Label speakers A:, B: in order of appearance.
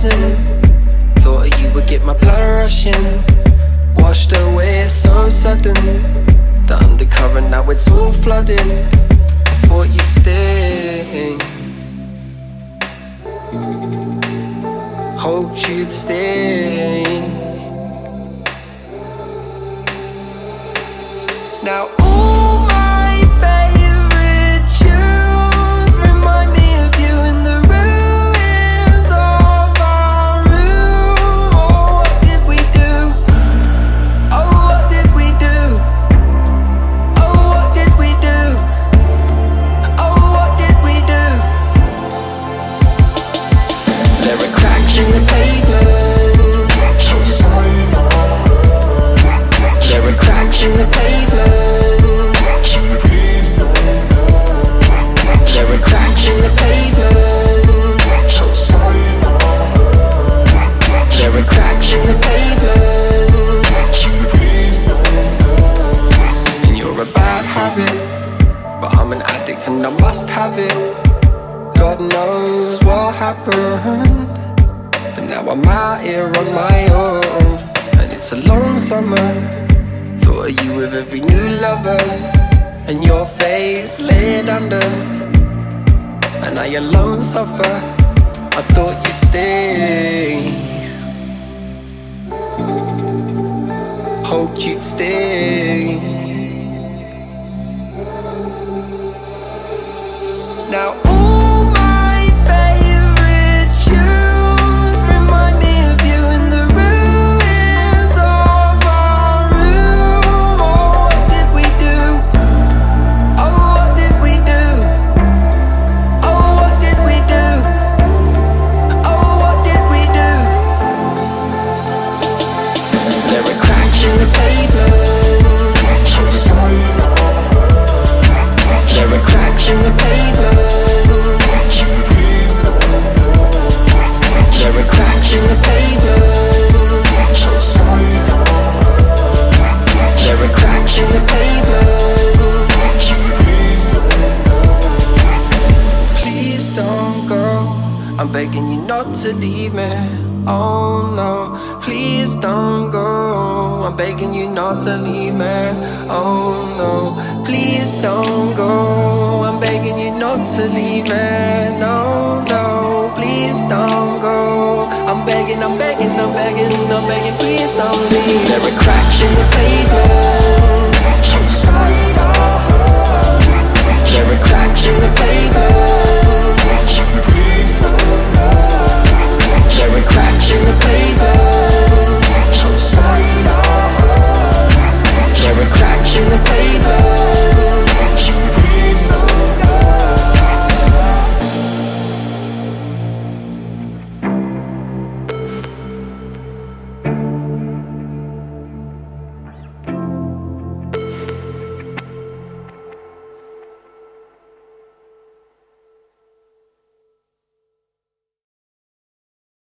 A: present. Thought you would get my blood rushing, washed away so sudden. The undercurrent, now it's all flooding. I thought you'd stay, hoped you'd stay. Now all my favorite tunes remind me of you in the ruins of our room. Oh, what did we do? Oh, what did we do? Oh, what did we do? Oh, what did we do? There are cracks in the pavement. There are cracks in the pavement. There are cracks in the pavement. There are cracks in the pavement. And you're a bad habit, but I'm an addict and I must have it. God knows what happened, but now I'm out here on my own. And it's a long summer. Thought of you with every new lover, and your face laid under, and I alone suffer. I thought you'd stay, hoped you'd stay. Now all my favorite tunes remind me of you in the ruins of our room. Oh, what did we do? Oh, what did we do? Oh, what did we do? Oh, what did we do? There are cracks in the pavement. There are cracks in the pavement. There are cracks in the pavement. There are cracks in the pavement. Please don't go, I'm begging you not to leave me. Oh no, please don't go, I'm begging you not to leave me. Oh no, please don't go, I'm begging you not to leave me.